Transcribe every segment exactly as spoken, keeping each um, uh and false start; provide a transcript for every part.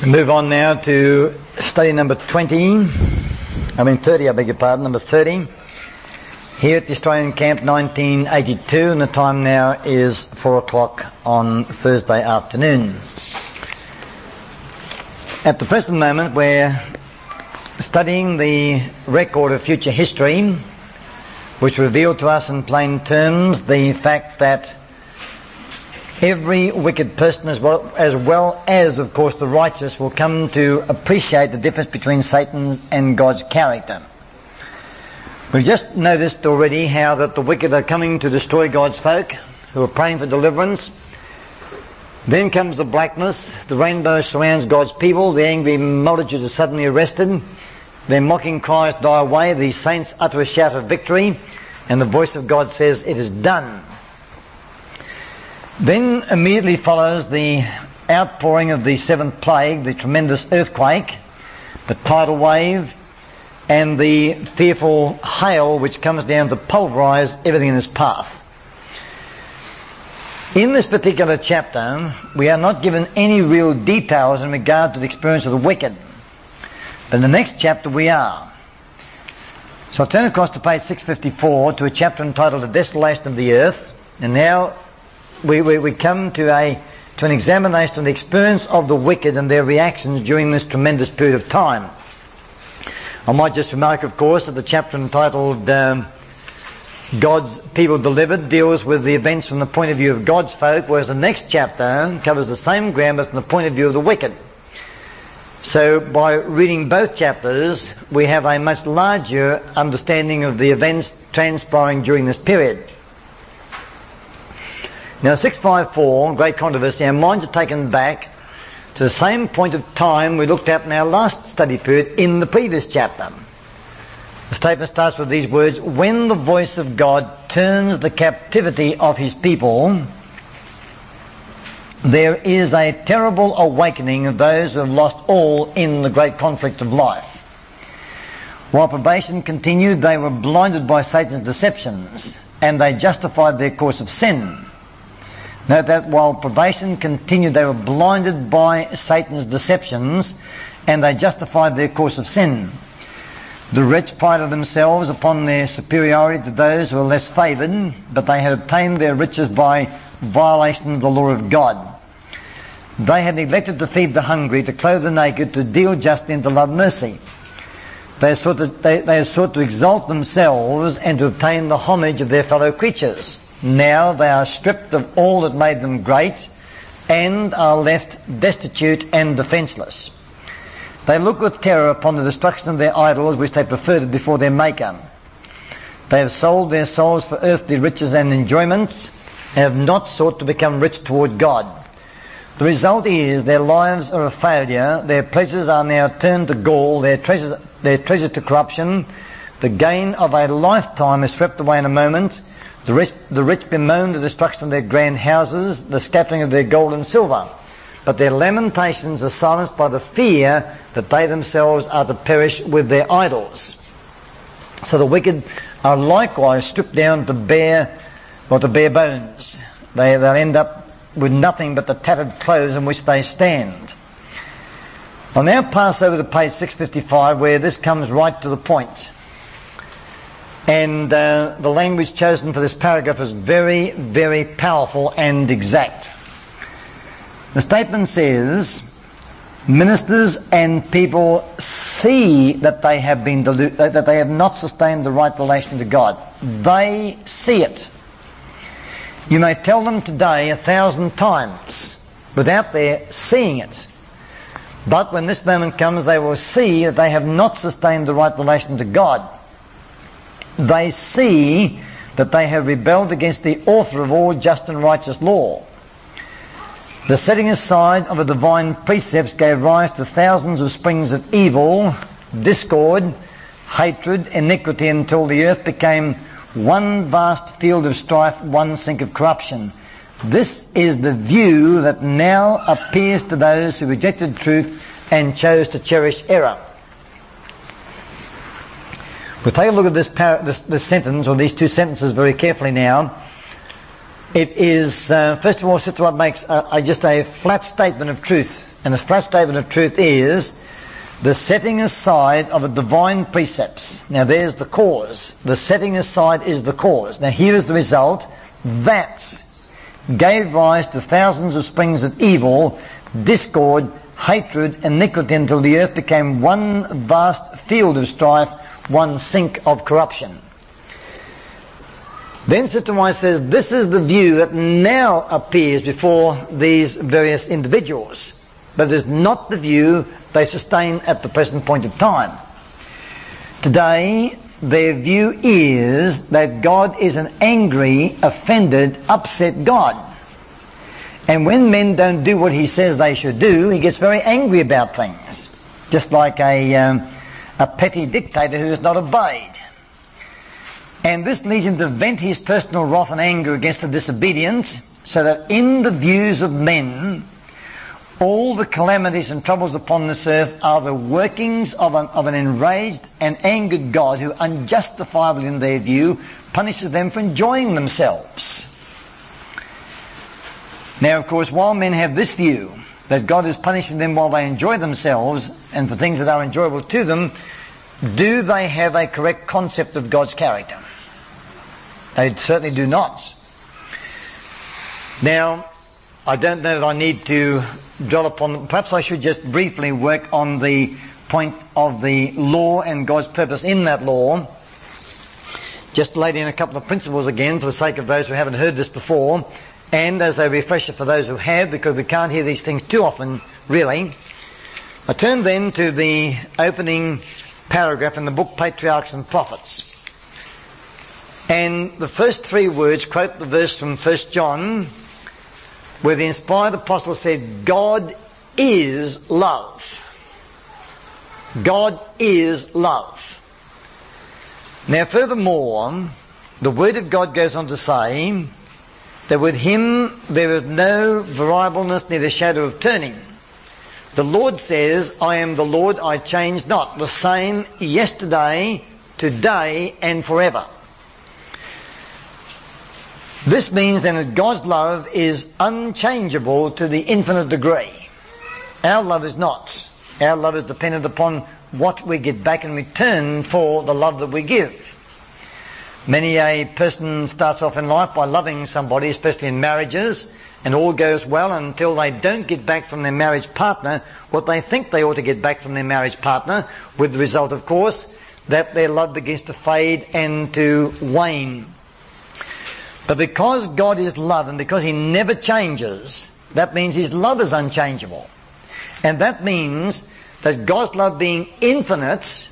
Move on now to study number twenty, I mean thirty, I beg your pardon, number thirty, here at the Australian Camp, nineteen eighty-two, and the time now is four o'clock on Thursday afternoon. At the present moment we're studying the record of future history, which revealed to us in plain terms the fact that every wicked person, as well, as well as, of course, the righteous, will come to appreciate the difference between Satan's and God's character. We've just noticed already how that the wicked are coming to destroy God's folk, who are praying for deliverance. Then comes the blackness, the rainbow surrounds God's people, the angry multitude is suddenly arrested, their mocking cries die away, the saints utter a shout of victory, and the voice of God says, "It is done." Then immediately follows the outpouring of the seventh plague, the tremendous earthquake, the tidal wave, and the fearful hail which comes down to pulverise everything in its path. In this particular chapter, we are not given any real details in regard to the experience of the wicked. But in the next chapter we are. So I'll turn across to page six fifty-four to a chapter entitled The Desolation of the Earth. And now We, we, we come to a to an examination of the experience of the wicked and their reactions during this tremendous period of time. I might just remark, of course, that the chapter entitled um, God's People Delivered deals with the events from the point of view of God's folk, whereas the next chapter covers the same ground but from the point of view of the wicked. So by reading both chapters, we have a much larger understanding of the events transpiring during this period. Now, six fifty-four, great controversy, our minds are taken back to the same point of time we looked at in our last study period in the previous chapter. The statement starts with these words: "When the voice of God turns the captivity of his people, there is a terrible awakening of those who have lost all in the great conflict of life. While probation continued, they were blinded by Satan's deceptions, and they justified their course of sin." Note that while probation continued, they were blinded by Satan's deceptions, and they justified their course of sin. The rich prided themselves upon their superiority to those who were less favoured, but they had obtained their riches by violation of the law of God. They had neglected to feed the hungry, to clothe the naked, to deal justly, and to love mercy. They had sought to, they, they had sought to exalt themselves and to obtain the homage of their fellow creatures. Now they are stripped of all that made them great and are left destitute and defenceless. They look with terror upon the destruction of their idols which they preferred before their Maker. They have sold their souls for earthly riches and enjoyments and have not sought to become rich toward God. The result is their lives are a failure, their pleasures are now turned to gall, their treasures, their treasures to corruption. The gain of a lifetime is swept away in a moment. The rich, the rich bemoan the destruction of their grand houses, the scattering of their gold and silver. But their lamentations are silenced by the fear that they themselves are to perish with their idols. So the wicked are likewise stripped down to bare, well, to bare bones. They, they'll end up with nothing but the tattered clothes in which they stand. I'll now pass over to page six fifty-five, where this comes right to the point. And uh, the language chosen for this paragraph is very, very powerful and exact. The statement says, ministers and people see that they have been delu- that they have not sustained the right relation to God. They see it. You may tell them today a thousand times without their seeing it. But when this moment comes, they will see that they have not sustained the right relation to God. They see that they have rebelled against the author of all just and righteous law. The setting aside of the divine precepts gave rise to thousands of springs of evil, discord, hatred, iniquity, until the earth became one vast field of strife, one sink of corruption. This is the view that now appears to those who rejected truth and chose to cherish error. We'll take a look at this, par- this, this sentence, or these two sentences, very carefully now. It is, uh, first of all, Sister Rob makes a, a, just a flat statement of truth. and the first statement of truth is the setting aside of a divine precepts. Now there's the cause. The setting aside is the cause. Now here is the result. That gave rise to thousands of springs of evil, discord, hatred, iniquity, until the earth became one vast field of strife, one sink of corruption. Then Sister White says, this is the view that now appears before these various individuals, but it is not the view they sustain at the present point of time. Today, their view is that God is an angry, offended, upset God. And when men don't do what he says they should do, he gets very angry about things. Just like a, um, a petty dictator who is not obeyed. And this leads him to vent his personal wrath and anger against the disobedient, so that in the views of men, all the calamities and troubles upon this earth are the workings of an, of an enraged and angered God who, unjustifiably in their view, punishes them for enjoying themselves. Now, of course, while men have this view, that God is punishing them while they enjoy themselves and for things that are enjoyable to them, do they have a correct concept of God's character? They certainly do not. Now, I don't know that I need to dwell upon, perhaps I should just briefly work on the point of the law and God's purpose in that law. Just to lay down a couple of principles again for the sake of those who haven't heard this before, and as a refresher for those who have, because we can't hear these things too often, really. I turn then to the opening paragraph in the book Patriarchs and Prophets. And the first three words quote the verse from First John, where the inspired apostle said, God is love. God is love. Now furthermore, the word of God goes on to say that with him there is no variableness, neither shadow of turning. The Lord says, I am the Lord, I change not, the same yesterday, today, and forever. This means then that God's love is unchangeable to the infinite degree. Our love is not. Our love is dependent upon what we get back in return for the love that we give. Many a person starts off in life by loving somebody, especially in marriages, and all goes well until they don't get back from their marriage partner what they think they ought to get back from their marriage partner, with the result, of course, that their love begins to fade and to wane. But because God is love and because he never changes, that means his love is unchangeable. And that means that God's love being infinite,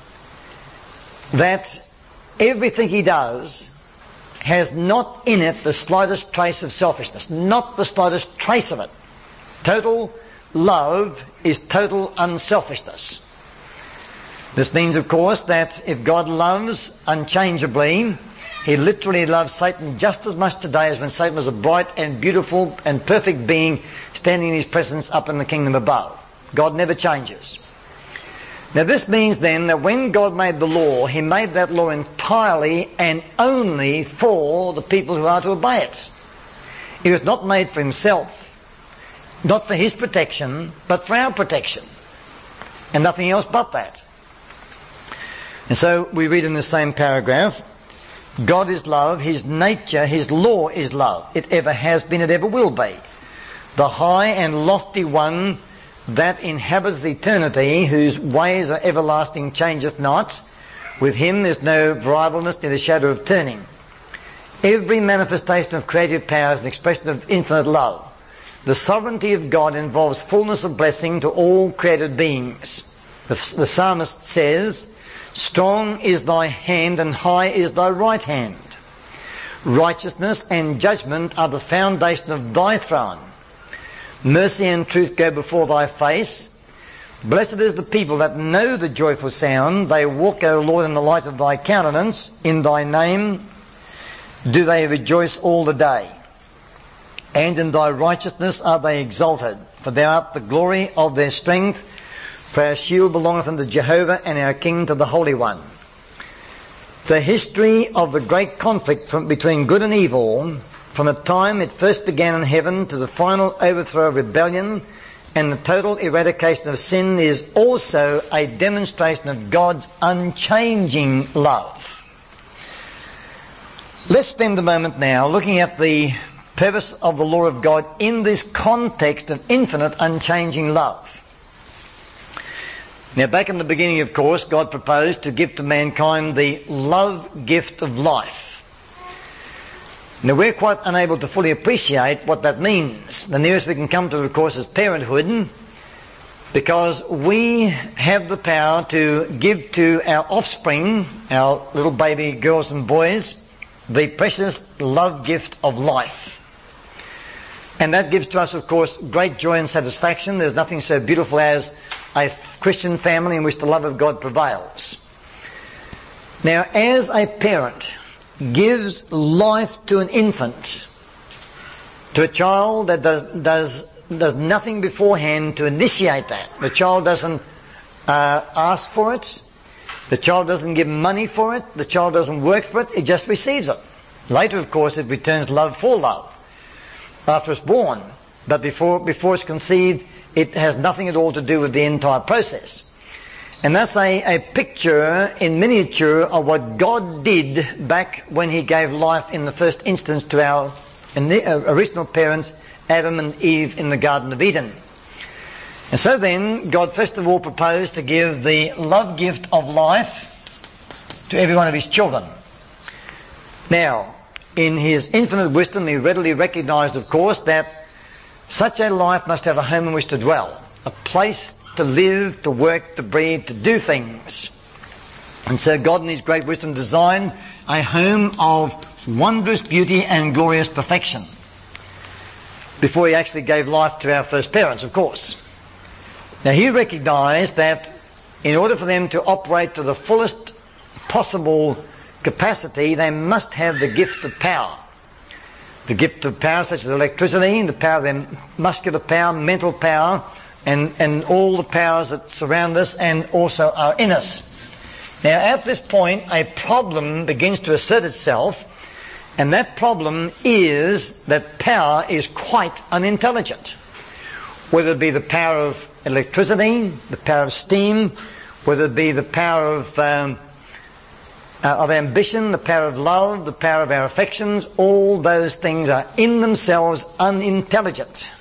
that everything he does has not in it the slightest trace of selfishness, not the slightest trace of it. Total love is total unselfishness. This means, of course, that if God loves unchangeably, he literally loves Satan just as much today as when Satan was a bright and beautiful and perfect being standing in his presence up in the kingdom above. God never changes. Now this means then that when God made the law, he made that law entirely and only for the people who are to obey it. It was not made for himself, not for his protection, but for our protection. And nothing else but that. And so we read in the same paragraph, God is love, his nature, his law is love. It ever has been, it ever will be. The high and lofty one that inhabits the eternity, whose ways are everlasting, changeth not. With him is no variableness, neither shadow of turning. Every manifestation of creative power is an expression of infinite love. The sovereignty of God involves fullness of blessing to all created beings. The, the psalmist says, strong is thy hand and high is thy right hand. Righteousness and judgment are the foundation of thy throne. Mercy and truth go before thy face. Blessed is the people that know the joyful sound. They walk, O Lord, in the light of thy countenance. In thy name do they rejoice all the day. And in thy righteousness are they exalted. For thou art the glory of their strength. For our shield belongeth unto Jehovah, and our King to the Holy One. The history of the great conflict from, between good and evil, from the time it first began in heaven to the final overthrow of rebellion and the total eradication of sin is also a demonstration of God's unchanging love. Let's spend a moment now looking at the purpose of the law of God in this context of infinite unchanging love. Now, back in the beginning, of course, God proposed to give to mankind the love gift of life. Now, we're quite unable to fully appreciate what that means. The nearest we can come to, of course, is parenthood, because we have the power to give to our offspring, our little baby girls and boys, the precious love gift of life. And that gives to us, of course, great joy and satisfaction. There's nothing so beautiful as a Christian family in which the love of God prevails. Now, as a parent gives life to an infant, to a child that does does does nothing beforehand to initiate that. The child doesn't uh, ask for it. The child doesn't give money for it. The child doesn't work for it. It just receives it. Later, of course, it returns love for love after it's born. But before before it's conceived, it has nothing at all to do with the entire process. And that's a, a picture in miniature of what God did back when he gave life in the first instance to our original parents, Adam and Eve, in the Garden of Eden. And so then, God first of all proposed to give the love gift of life to every one of his children. Now, in his infinite wisdom, he readily recognized, of course, that such a life must have a home in which to dwell, a place to live, to work, to breathe, to do things. And so God in his great wisdom designed a home of wondrous beauty and glorious perfection before he actually gave life to our first parents, of course. Now, he recognized that in order for them to operate to the fullest possible capacity, they must have the gift of power. The gift of power such as electricity, the power of their muscular power, mental power, and, and all the powers that surround us and also are in us. Now, at this point, a problem begins to assert itself, and that problem is that power is quite unintelligent. Whether it be the power of electricity, the power of steam, whether it be the power of um, uh, of ambition, the power of love, the power of our affections, all those things are in themselves unintelligent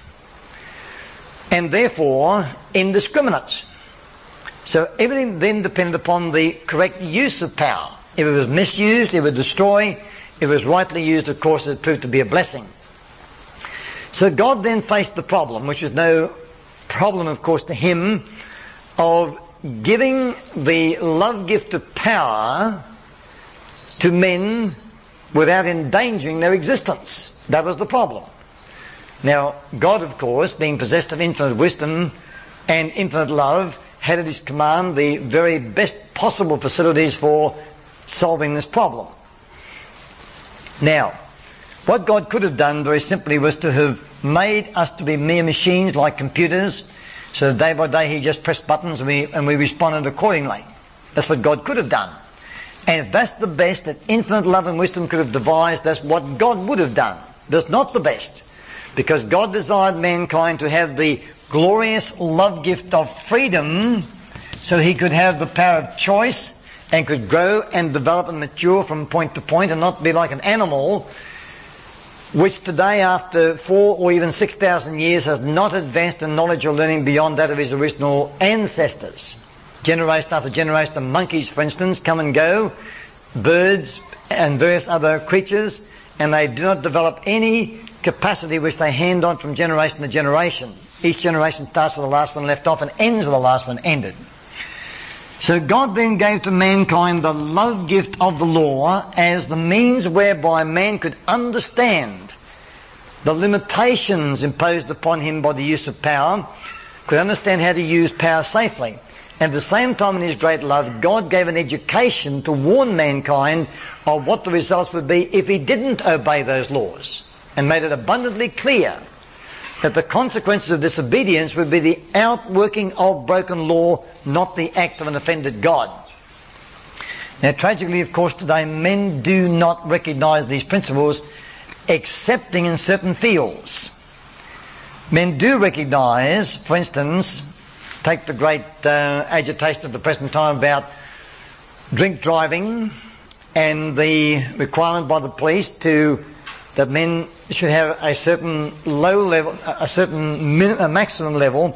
and therefore indiscriminate. So everything then depended upon the correct use of power. If it was misused, it would destroy. If it was rightly used, of course, it proved to be a blessing. So God then faced the problem, which was no problem, of course, to him, of giving the love gift of power to men without endangering their existence. That was the problem. Now, God, of course, being possessed of infinite wisdom and infinite love, had at his command the very best possible facilities for solving this problem. Now, what God could have done very simply was to have made us to be mere machines like computers, so day by day he just pressed buttons and we, and we responded accordingly. That's what God could have done. And if that's the best that infinite love and wisdom could have devised, that's what God would have done. That's not the best. Because God desired mankind to have the glorious love gift of freedom so he could have the power of choice and could grow and develop and mature from point to point and not be like an animal which today, after four or even six thousand years, has not advanced in knowledge or learning beyond that of his original ancestors. Generation after generation of monkeys, for instance, come and go, birds and various other creatures, and they do not develop any capacity which they hand on from generation to generation. Each generation starts with the last one left off and ends with the last one ended. So God then gave to mankind the love gift of the law as the means whereby man could understand the limitations imposed upon him by the use of power, could understand how to use power safely. And at the same time, in his great love, God gave an education to warn mankind of what the results would be if he didn't obey those laws, and made it abundantly clear that the consequences of disobedience would be the outworking of broken law, not the act of an offended God. Now, tragically, of course, today men do not recognize these principles, excepting in certain fields. Men do recognise, for instance, take the great uh, agitation of the present time about drink driving and the requirement by the police to that men should have a certain low level, a certain min, a maximum level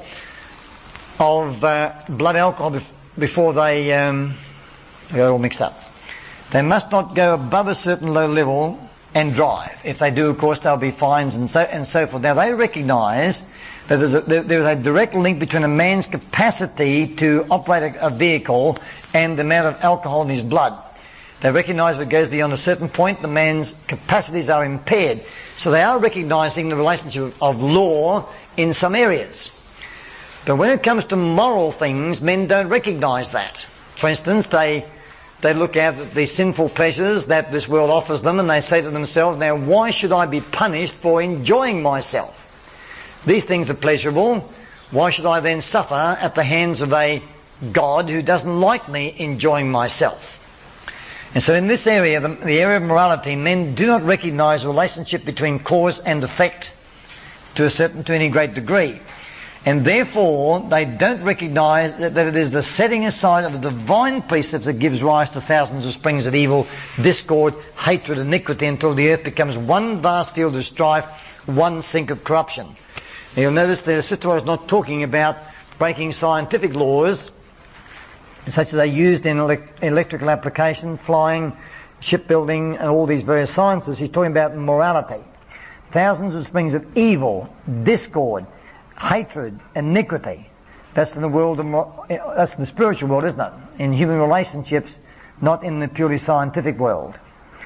of uh, blood alcohol bef- before they um, they got all mixed up. They must not go above a certain low level and drive. If they do, of course, there'll be fines and so and so forth. Now they recognise that there's a, there is a direct link between a man's capacity to operate a, a vehicle and the amount of alcohol in his blood. They recognise if it goes beyond a certain point, the man's capacities are impaired. So they are recognising the relationship of law in some areas. But when it comes to moral things, men don't recognise that. For instance, they they look out at the sinful pleasures that this world offers them and they say to themselves, now why should I be punished for enjoying myself? These things are pleasurable. Why should I then suffer at the hands of a God who doesn't like me enjoying myself? And so in this area, the, the area of morality, men do not recognise the relationship between cause and effect to a certain, to any great degree. And therefore, they don't recognise that, that it is the setting aside of the divine precepts that gives rise to thousands of springs of evil, discord, hatred, iniquity, until the earth becomes one vast field of strife, one sink of corruption. Now you'll notice that Sister was not talking about breaking scientific laws, such as they used in ele- electrical application, flying, shipbuilding, and all these various sciences. She's talking about morality. Thousands of springs of evil, discord, hatred, iniquity. That's in the world of, that's in the spiritual world, isn't it? In human relationships, not in the purely scientific world.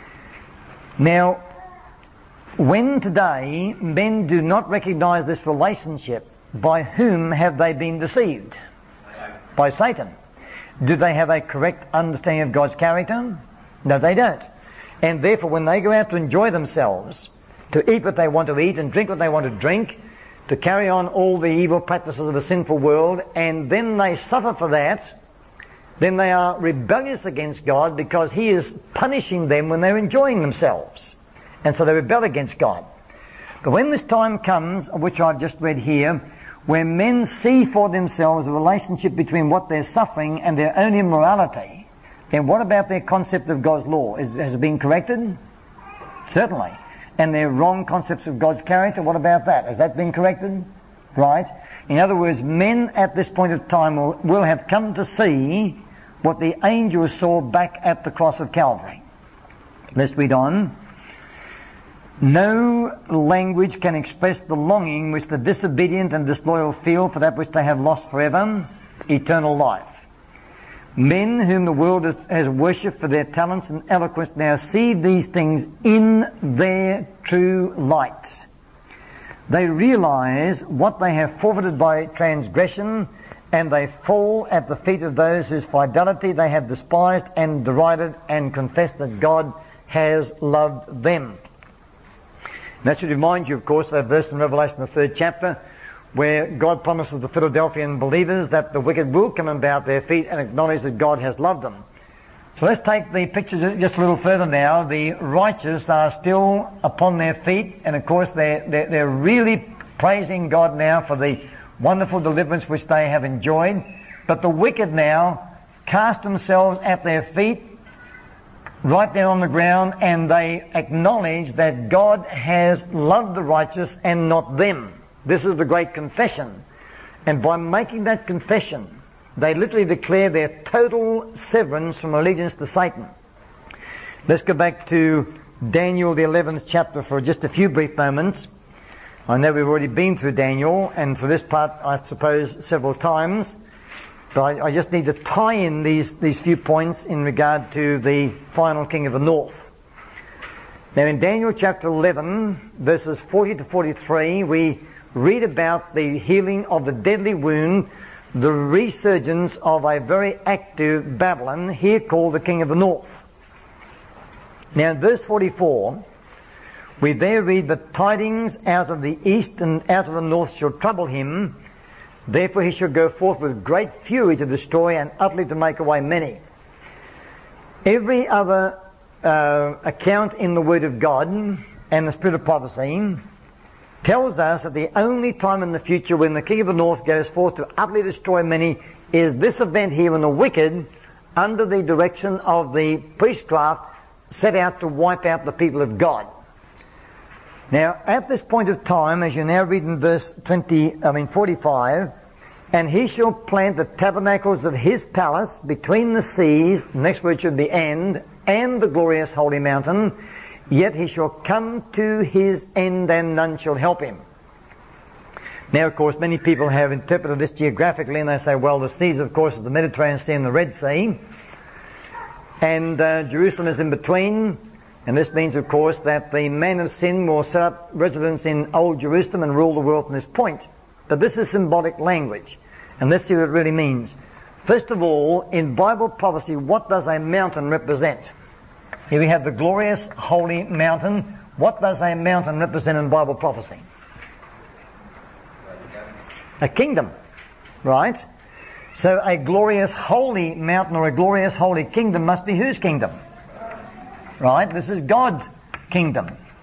Now, when today men do not recognise this relationship, by whom have they been deceived? By Satan. Do they have a correct understanding of God's character? No, they don't. And therefore, when they go out to enjoy themselves, to eat what they want to eat and drink what they want to drink, to carry on all the evil practices of a sinful world, and then they suffer for that, then they are rebellious against God because He is punishing them when they're enjoying themselves. And so they rebel against God. But when this time comes, which I've just read here, where men see for themselves a relationship between what they're suffering and their own immorality, then what about their concept of God's law? Is, has it been corrected? Certainly. And their wrong concepts of God's character, what about that? Has that been corrected? Right? In other words, men at this point of time will, will have come to see what the angels saw back at the cross of Calvary. Let's read on. No language can express the longing which the disobedient and disloyal feel for that which they have lost forever, eternal life. Men whom the world has, has worshipped for their talents and eloquence now see these things in their true light. They realise what they have forfeited by transgression, and they fall at the feet of those whose fidelity they have despised and derided, and confess that God has loved them. That should remind you, of course, of that verse in Revelation, the third chapter, where God promises the Philadelphian believers that the wicked will come about their feet and acknowledge that God has loved them. So let's take the picture just a little further now. The righteous are still upon their feet, and of course they're, they're, they're really praising God now for the wonderful deliverance which they have enjoyed. But the wicked now cast themselves at their feet, right down on the ground, and they acknowledge that God has loved the righteous and not them. This is the great confession. And by making that confession, they literally declare their total severance from allegiance to Satan. Let's go back to Daniel, the eleventh chapter, for just a few brief moments. I know we've already been through Daniel, and for this part, I suppose, several times. But I, I just need to tie in these, these few points in regard to the final king of the north. Now in Daniel chapter eleven, verses forty to forty-three, we read about the healing of the deadly wound, the resurgence of a very active Babylon, here called the king of the north. Now in verse forty-four, we there read that tidings out of the east and out of the north shall trouble him. Therefore he shall go forth with great fury to destroy and utterly to make away many. Every other uh, account in the Word of God and the Spirit of prophecy tells us that the only time in the future when the king of the north goes forth to utterly destroy many is this event here when the wicked, under the direction of the priestcraft, set out to wipe out the people of God. Now, at this point of time, as you now read in verse twenty, I mean forty-five, and he shall plant the tabernacles of his palace between the seas, the next word should be and, and the glorious holy mountain, yet he shall come to his end and none shall help him. Now, of course, many people have interpreted this geographically and they say, well, the seas, of course, is the Mediterranean Sea and the Red Sea. And uh, Jerusalem is in between. And this means, of course, that the man of sin will set up residence in Old Jerusalem and rule the world from this point. But this is symbolic language. And let's see what it really means. First of all, in Bible prophecy, what does a mountain represent? Here we have the glorious holy mountain. What does a mountain represent in Bible prophecy? A kingdom, right? So a glorious holy mountain or a glorious holy kingdom must be whose kingdom? Right? This is God's kingdom.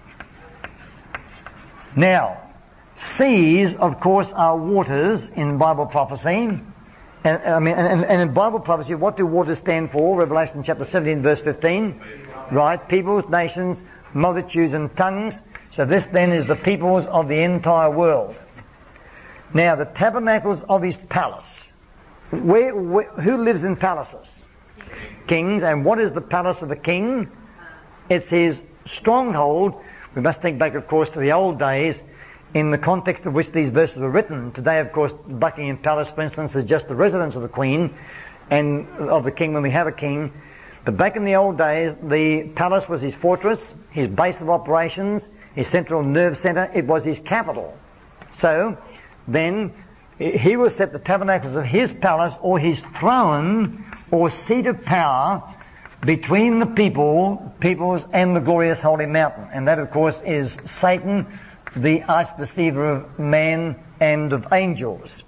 Now, seas, of course, are waters in Bible prophecy. And, I mean, and, and in Bible prophecy, what do waters stand for? Revelation chapter seventeen, verse fifteen. Right? Peoples, nations, multitudes and tongues. So this then is the peoples of the entire world. Now, the tabernacles of his palace. Where, where, who lives in palaces? Kings. And what is the palace of a king? It's his stronghold. We must think back, of course, to the old days in the context of which these verses were written. Today, of course, Buckingham Palace, for instance, is just the residence of the Queen and of the king when we have a king. But back in the old days, the palace was his fortress, his base of operations, his central nerve centre. It was his capital. So, then, he will set the tabernacles of his palace or his throne or seat of power between the people, peoples and the glorious holy mountain. And that, of course, is Satan, the arch deceiver of man and of angels.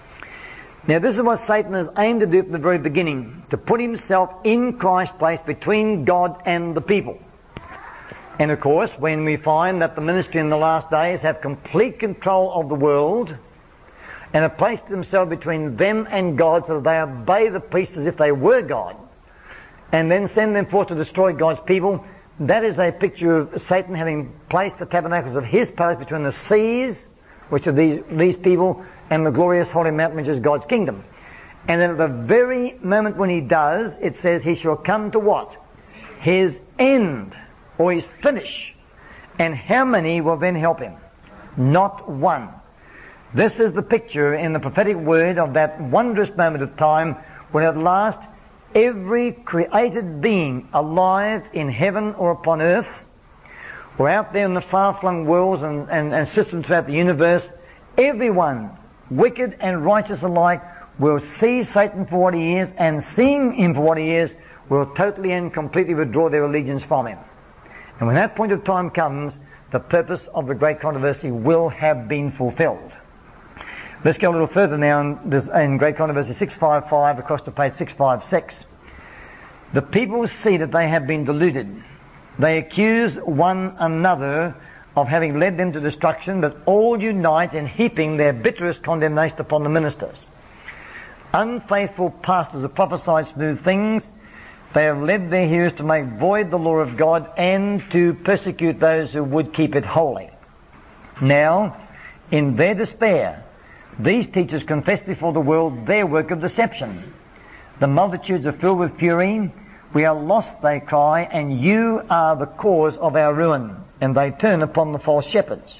Now, this is what Satan has aimed to do from the very beginning, to put himself in Christ's place between God and the people. And, of course, when we find that the ministry in the last days have complete control of the world and have placed themselves between them and God so that they obey the priests as if they were God, and then send them forth to destroy God's people, that is a picture of Satan having placed the tabernacles of his palace between the seas, which are these, these people, and the glorious holy mountain, which is God's kingdom. And then at the very moment when he does, it says he shall come to what? His end, or his finish. And how many will then help him? Not one. This is the picture in the prophetic word of that wondrous moment of time when at last every created being alive in heaven or upon earth, or out there in the far-flung worlds and, and, and systems throughout the universe, everyone, wicked and righteous alike, will see Satan for what he is, and seeing him for what he is, will totally and completely withdraw their allegiance from him. And when that point of time comes, the purpose of the great controversy will have been fulfilled. Let's go a little further now in, this, in Great Controversy six fifty-five across to page six fifty-six. The people see that they have been deluded. They accuse one another of having led them to destruction, but all unite in heaping their bitterest condemnation upon the ministers. Unfaithful pastors have prophesied smooth things. They have led their hearers to make void the law of God and to persecute those who would keep it holy. Now, in their despair, these teachers confess before the world their work of deception. The multitudes are filled with fury. We are lost, they cry, and you are the cause of our ruin. And they turn upon the false shepherds.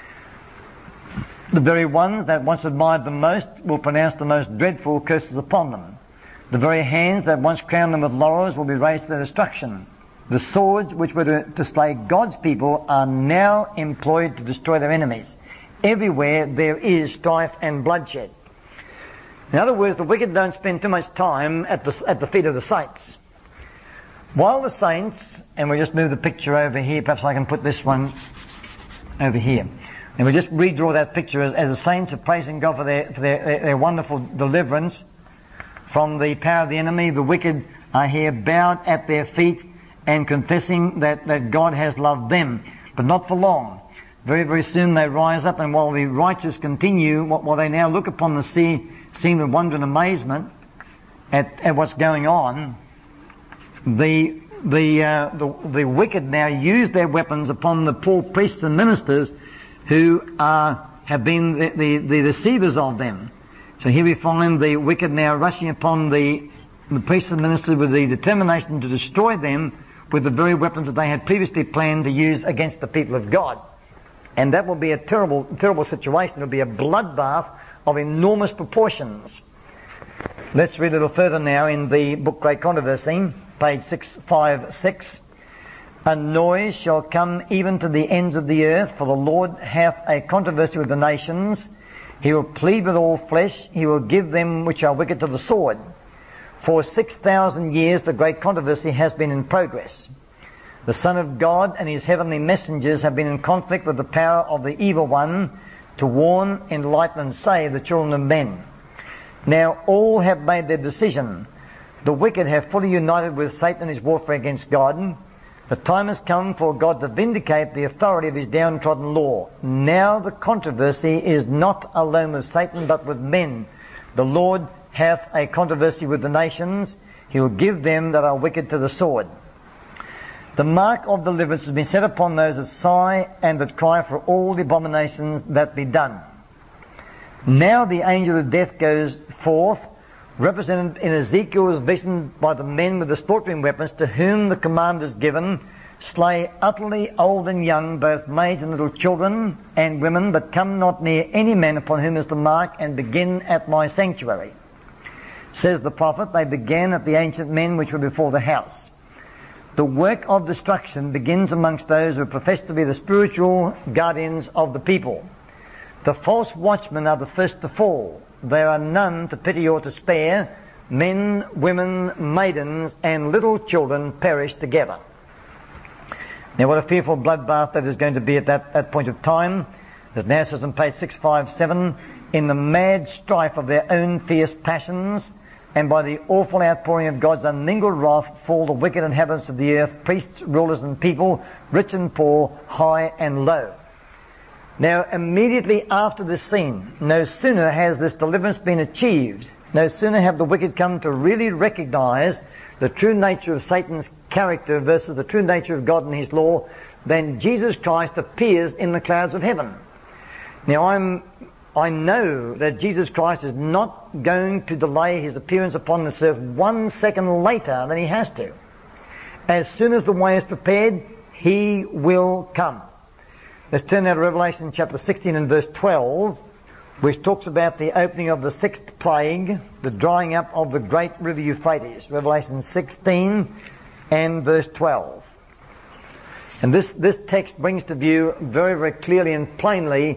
The very ones that once admired them most will pronounce the most dreadful curses upon them. The very hands that once crowned them with laurels will be raised to their destruction. The swords which were to, to slay God's people are now employed to destroy their enemies. Everywhere there is strife and bloodshed. In other words, the wicked don't spend too much time at the, at the feet of the saints. While the saints, and we'll just move the picture over here, perhaps I can put this one over here. And we'll just redraw that picture as, as the saints are praising God for their, for their, their, their wonderful deliverance from the power of the enemy. The wicked are here bowed at their feet and confessing that, that God has loved them, but not for long. Very, very soon they rise up, and while the righteous continue, while they now look upon the sea, scene with wonder and amazement at, at what's going on, the the, uh, the the wicked now use their weapons upon the poor priests and ministers who are have been the, the, the deceivers of them. So here we find the wicked now rushing upon the, the priests and ministers with the determination to destroy them with the very weapons that they had previously planned to use against the people of God. And that will be a terrible, terrible situation. It will be a bloodbath of enormous proportions. Let's read a little further now in the book Great Controversy, page six fifty-six. A noise shall come even to the ends of the earth, for the Lord hath a controversy with the nations. He will plead with all flesh. He will give them which are wicked to the sword. For six thousand years the great controversy has been in progress. The Son of God and his heavenly messengers have been in conflict with the power of the evil one to warn, enlighten and save the children of men. Now all have made their decision. The wicked have fully united with Satan in his warfare against God. The time has come for God to vindicate the authority of his downtrodden law. Now the controversy is not alone with Satan, but with men. The Lord hath a controversy with the nations. He will give them that are wicked to the sword. The mark of deliverance has been set upon those that sigh and that cry for all the abominations that be done. Now the angel of death goes forth, represented in Ezekiel's vision by the men with the slaughtering weapons, to whom the command is given, slay utterly old and young, both maids and little children and women, but come not near any man upon whom is the mark, and begin at my sanctuary. Says the prophet, they began at the ancient men which were before the house. The work of destruction begins amongst those who profess to be the spiritual guardians of the people. The false watchmen are the first to fall. There are none to pity or to spare. Men, women, maidens, and little children perish together. Now what a fearful bloodbath that is going to be at that, that point of time. As now says on page six fifty-seven, in the mad strife of their own fierce passions, and by the awful outpouring of God's unmingled wrath, fall the wicked inhabitants of the earth, priests, rulers and people, rich and poor, high and low. Now immediately after this scene, no sooner has this deliverance been achieved, no sooner have the wicked come to really recognize the true nature of Satan's character versus the true nature of God and his law, than Jesus Christ appears in the clouds of heaven. Now I'm I know that Jesus Christ is not going to delay his appearance upon this earth one second later than he has to. As soon as the way is prepared, he will come. Let's turn now to Revelation chapter sixteen and verse twelve, which talks about the opening of the sixth plague, the drying up of the great river Euphrates. Revelation sixteen and verse twelve. And this, this text brings to view very, very clearly and plainly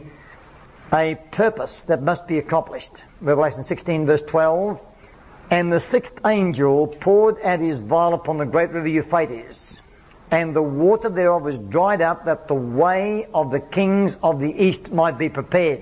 a purpose that must be accomplished. Revelation sixteen verse twelve, and the sixth angel poured out his vial upon the great river Euphrates, and the water thereof was dried up, that the way of the kings of the east might be prepared.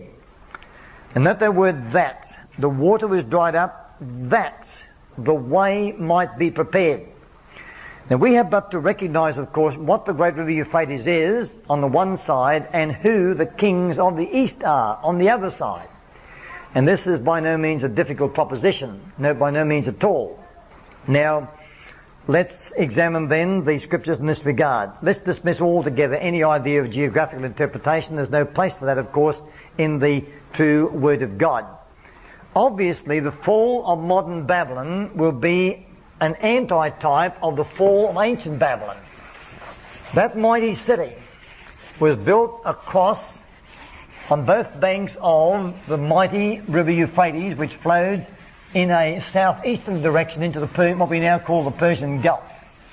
And note that word that. The water was dried up, that the way might be prepared. Now we have but to recognize, of course, what the great river Euphrates is on the one side, and who the kings of the east are on the other side. And this is by no means a difficult proposition, no, by no means at all. Now, let's examine then the scriptures in this regard. Let's dismiss altogether any idea of geographical interpretation. There's no place for that, of course, in the true Word of God. Obviously, the fall of modern Babylon will be an anti-type of the fall of ancient Babylon. That mighty city was built across on both banks of the mighty river Euphrates, which flowed in a southeastern direction into the what we now call the Persian Gulf.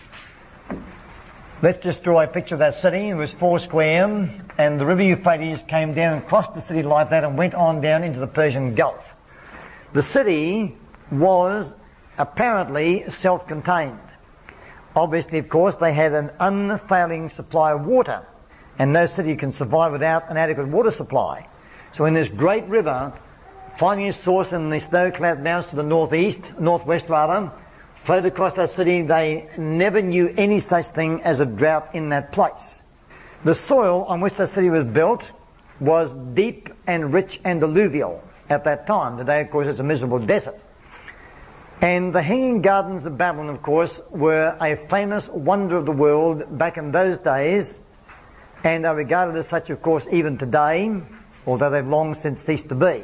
Let's just draw a picture of that city. It was four square, and the river Euphrates came down and crossed the city like that and went on down into the Persian Gulf. The city was apparently self-contained. Obviously, of course, they had an unfailing supply of water, and no city can survive without an adequate water supply. So in this great river, finding its source in the snow-clad mountains to the northeast, northwest rather, flowed across that city, they never knew any such thing as a drought in that place. The soil on which the city was built was deep and rich and alluvial at that time. Today, of course, it's a miserable desert. And the Hanging Gardens of Babylon, of course, were a famous wonder of the world back in those days, and are regarded as such, of course, even today, although they've long since ceased to be.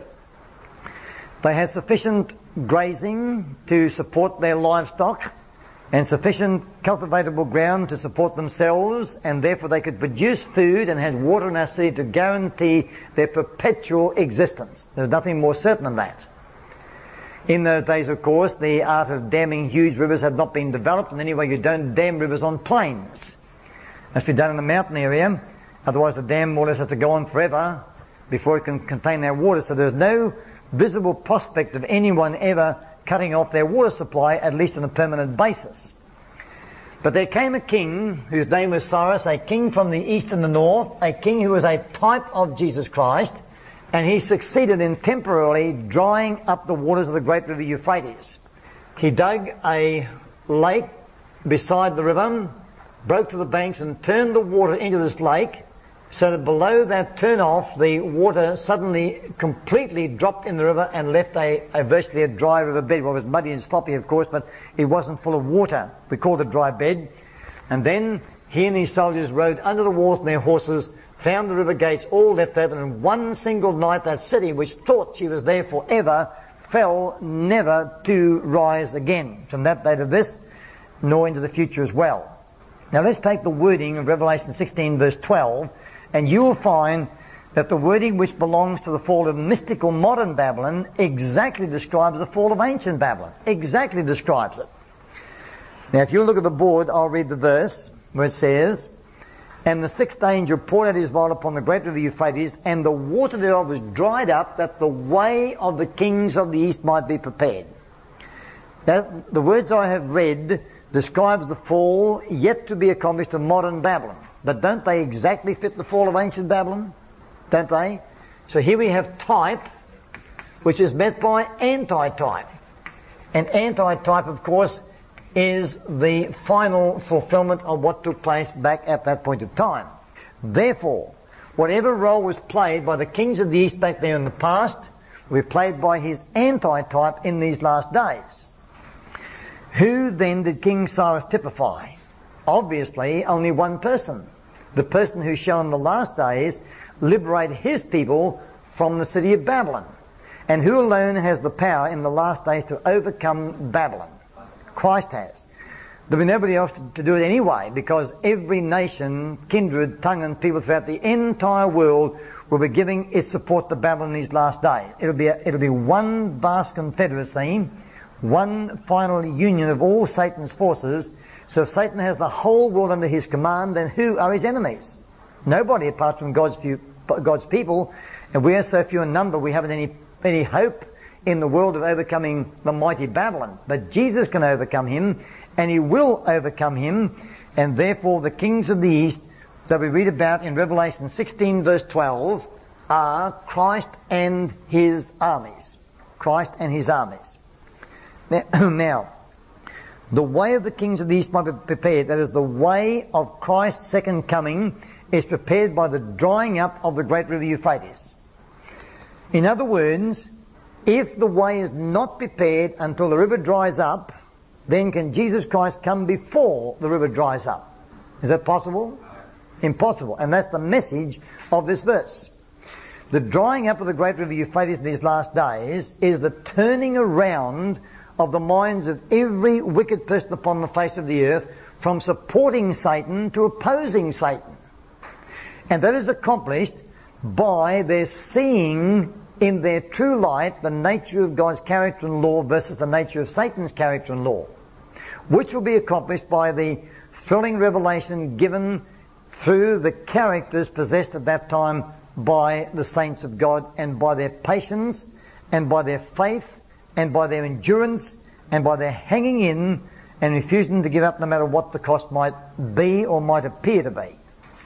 They had sufficient grazing to support their livestock, and sufficient cultivatable ground to support themselves, and therefore they could produce food and had water in our city to guarantee their perpetual existence. There's nothing more certain than that. In those days, of course, the art of damming huge rivers had not been developed, and anyway, you don't dam rivers on plains. It must be done in a mountain area, otherwise the dam more or less has to go on forever before it can contain their water, so there's no visible prospect of anyone ever cutting off their water supply, at least on a permanent basis. But there came a king whose name was Cyrus, a king from the east and the north, a king who was a type of Jesus Christ, and he succeeded in temporarily drying up the waters of the great river Euphrates. He dug a lake beside the river, broke to the banks and turned the water into this lake, so that below that turn-off, the water suddenly completely dropped in the river and left a, a virtually a dry river bed. Well, it was muddy and sloppy, of course, but it wasn't full of water. We called it a dry bed. And then he and his soldiers rode under the walls on their horses, found the river gates all left open, and one single night that city, which thought she was there forever, fell never to rise again. From that day to this, nor into the future as well. Now let's take the wording of Revelation sixteen verse twelve, and you will find that the wording which belongs to the fall of mystical modern Babylon exactly describes the fall of ancient Babylon. Exactly describes it. Now if you look at the board, I'll read the verse where it says, "And the sixth angel poured out his vial upon the great river Euphrates, and the water thereof was dried up, that the way of the kings of the east might be prepared." That, the words I have read describes the fall yet to be accomplished of modern Babylon. But don't they exactly fit the fall of ancient Babylon? Don't they? So here we have type, which is met by anti-type. And anti-type, of course, is the final fulfillment of what took place back at that point of time. Therefore, whatever role was played by the kings of the East back there in the past, will be played by his anti-type in these last days. Who then did King Cyrus typify? Obviously, only one person. The person who shall in the last days liberate his people from the city of Babylon. And who alone has the power in the last days to overcome Babylon? Christ has. There'll be nobody else to, to do it anyway, because every nation, kindred, tongue and people throughout the entire world will be giving its support to Babylon in these last days. It'll be, a, it'll be one vast confederacy, one final union of all Satan's forces. So if Satan has the whole world under his command, then who are his enemies? Nobody apart from God's few, God's people. And we are so few in number, we haven't any, any hope in the world of overcoming the mighty Babylon. But Jesus can overcome him, and he will overcome him, and therefore the kings of the East that we read about in Revelation sixteen verse twelve are Christ and his armies. Christ and his armies. Now, now the way of the kings of the East might be prepared, that is, the way of Christ's second coming, is prepared by the drying up of the great river Euphrates. In other words, if the way is not prepared until the river dries up, then can Jesus Christ come before the river dries up? Is that possible? Impossible. And that's the message of this verse. The drying up of the great river Euphrates in these last days is the turning around of the minds of every wicked person upon the face of the earth, from supporting Satan to opposing Satan. And that is accomplished by their seeing in their true light the nature of God's character and law versus the nature of Satan's character and law, which will be accomplished by the thrilling revelation given through the characters possessed at that time by the saints of God, and by their patience and by their faith and by their endurance and by their hanging in and refusing to give up no matter what the cost might be or might appear to be.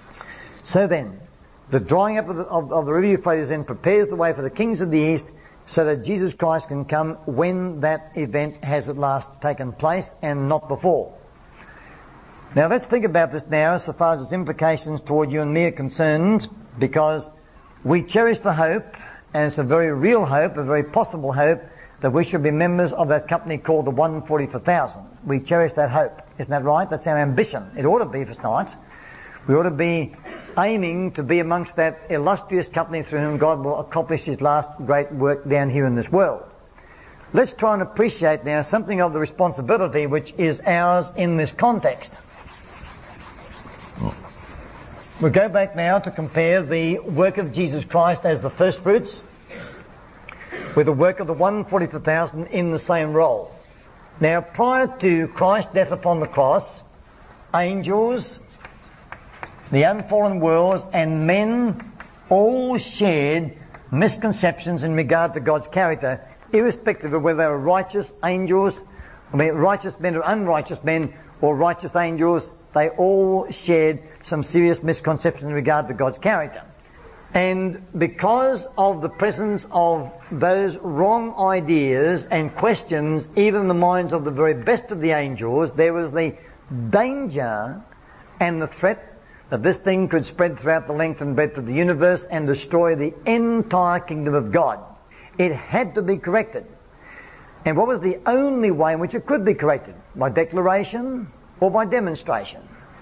So then, the drying up of the, of, of the river Euphrates then prepares the way for the kings of the East, so that Jesus Christ can come when that event has at last taken place and not before. Now let's think about this now so far as its implications toward you and me are concerned, because we cherish the hope, and it's a very real hope, a very possible hope, that we should be members of that company called the one forty-four thousand. We cherish that hope. Isn't that right? That's our ambition. It ought to be if it's not. We ought to be aiming to be amongst that illustrious company through whom God will accomplish his last great work down here in this world. Let's try and appreciate now something of the responsibility which is ours in this context. We'll go back now to compare the work of Jesus Christ as the first fruits with the work of the one forty-four thousand in the same role. Now, prior to Christ's death upon the cross, angels, the unfallen worlds, and men all shared misconceptions in regard to God's character, irrespective of whether they were righteous angels, I mean righteous men or unrighteous men, or righteous angels. They all shared some serious misconceptions in regard to God's character. And because of the presence of those wrong ideas and questions, even in the minds of the very best of the angels, there was the danger and the threat that this thing could spread throughout the length and breadth of the universe and destroy the entire kingdom of God. It had to be corrected. And what was the only way in which it could be corrected? By declaration or by demonstration?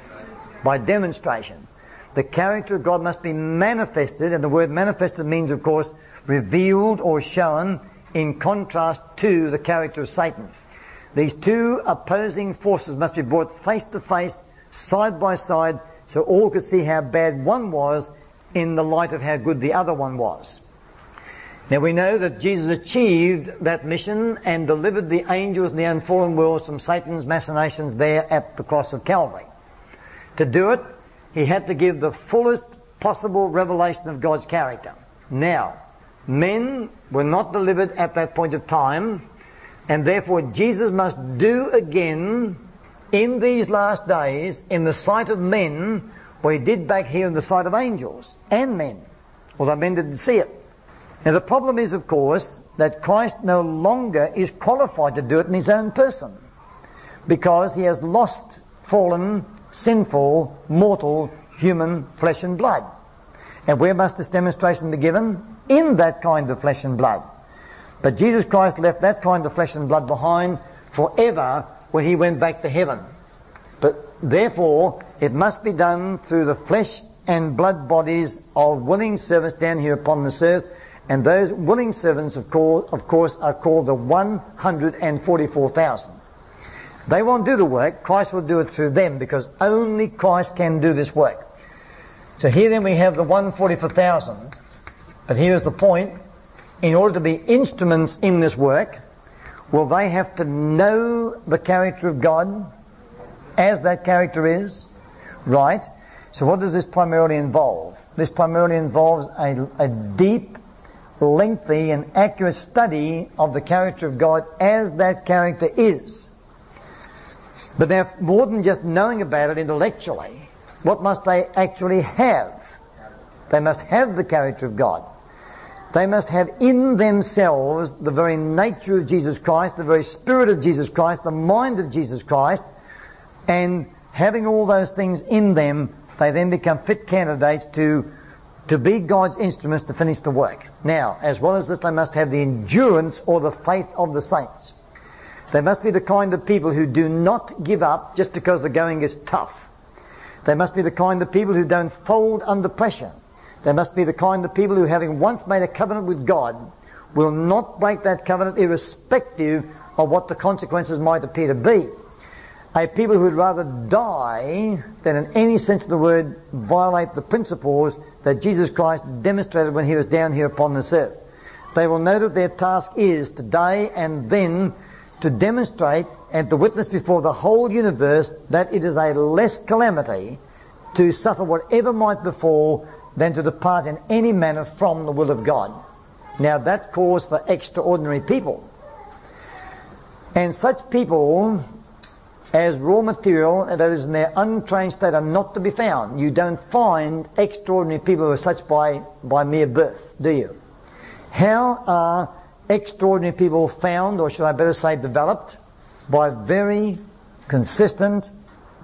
By demonstration. The character of God must be manifested, and the word manifested means, of course, revealed or shown, in contrast to the character of Satan. These two opposing forces must be brought face to face, side by side, so all could see how bad one was in the light of how good the other one was. Now we know that Jesus achieved that mission and delivered the angels and the unfallen worlds from Satan's machinations there at the cross of Calvary. To do it, he had to give the fullest possible revelation of God's character. Now, men were not delivered at that point of time, and therefore Jesus must do again in these last days, in the sight of men, what he did back here in the sight of angels and men, although men didn't see it. Now the problem is, of course, that Christ no longer is qualified to do it in his own person, because he has lost fallen, sinful, mortal, human flesh and blood. And where must this demonstration be given? In that kind of flesh and blood. But Jesus Christ left that kind of flesh and blood behind forever when he went back to heaven. But therefore, it must be done through the flesh and blood bodies of willing servants down here upon this earth. And those willing servants, of course, of course are called the one hundred forty-four thousand. They won't do the work. Christ will do it through them, because only Christ can do this work. So here then we have the one hundred forty-four thousand. But here's the point. In order to be instruments in this work, will they have to know the character of God as that character is? Right. So what does this primarily involve? This primarily involves a, a deep, lengthy and accurate study of the character of God as that character is. But now, more than just knowing about it intellectually, what must they actually have? They must have the character of God. They must have in themselves the very nature of Jesus Christ, the very spirit of Jesus Christ, the mind of Jesus Christ, and having all those things in them, they then become fit candidates to to be God's instruments to finish the work. Now, as well as this, they must have the endurance or the faith of the saints. They must be the kind of people who do not give up just because the going is tough. They must be the kind of people who don't fold under pressure. They must be the kind of people who, having once made a covenant with God, will not break that covenant irrespective of what the consequences might appear to be. A people who would rather die than in any sense of the word violate the principles that Jesus Christ demonstrated when he was down here upon this earth. They will know that their task is today and then to demonstrate and to witness before the whole universe that it is a less calamity to suffer whatever might befall than to depart in any manner from the will of God. Now that calls for extraordinary people. And such people, as raw material, that is in their untrained state, are not to be found. You don't find extraordinary people who are such by, by mere birth, do you? How are extraordinary people found, or should I better say developed? By very consistent,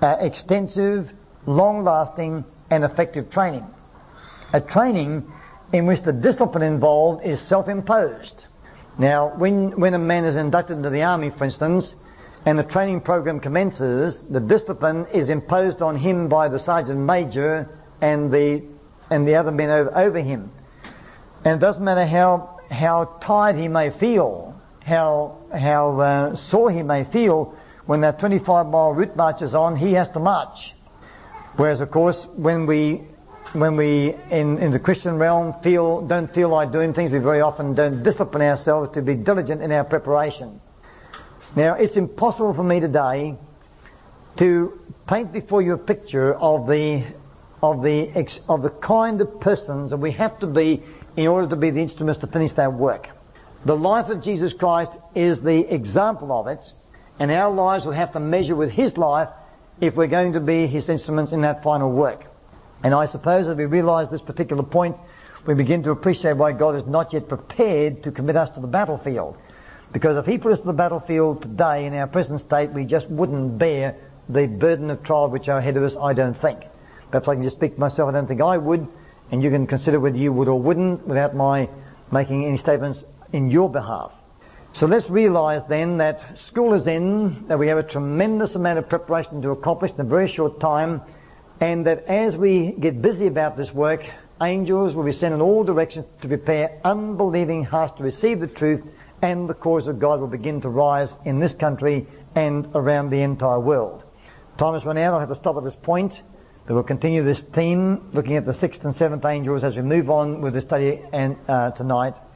uh, extensive, long-lasting and effective training. A training in which the discipline involved is self-imposed. Now, when, when a man is inducted into the army, for instance, and the training program commences, the discipline is imposed on him by the sergeant major and the and the other men over, over him. And it doesn't matter how how tired he may feel, how how uh, sore he may feel, when that twenty-five mile route march is on, he has to march. Whereas, of course, when we when we in, in the Christian realm feel don't feel like doing things, we very often don't discipline ourselves to be diligent in our preparation. Now, it's impossible for me today to paint before you a picture of the of the of the kind of persons that we have to be in order to be the instruments to finish that work. The life of Jesus Christ is the example of it, and our lives will have to measure with His life if we're going to be His instruments in that final work. And I suppose as we realise this particular point, we begin to appreciate why God is not yet prepared to commit us to the battlefield. Because if He put us to the battlefield today in our present state, we just wouldn't bear the burden of trial which are ahead of us, I don't think. Perhaps I can just speak for myself, I don't think I would, and you can consider whether you would or wouldn't without my making any statements in your behalf. So let's realise then that school is in, that we have a tremendous amount of preparation to accomplish in a very short time, and that as we get busy about this work, angels will be sent in all directions to prepare unbelieving hearts to receive the truth, and the cause of God will begin to rise in this country and around the entire world. Time has run out. I'll have to stop at this point. But we'll continue this theme, looking at the sixth and seventh angels as we move on with the study and, uh, tonight.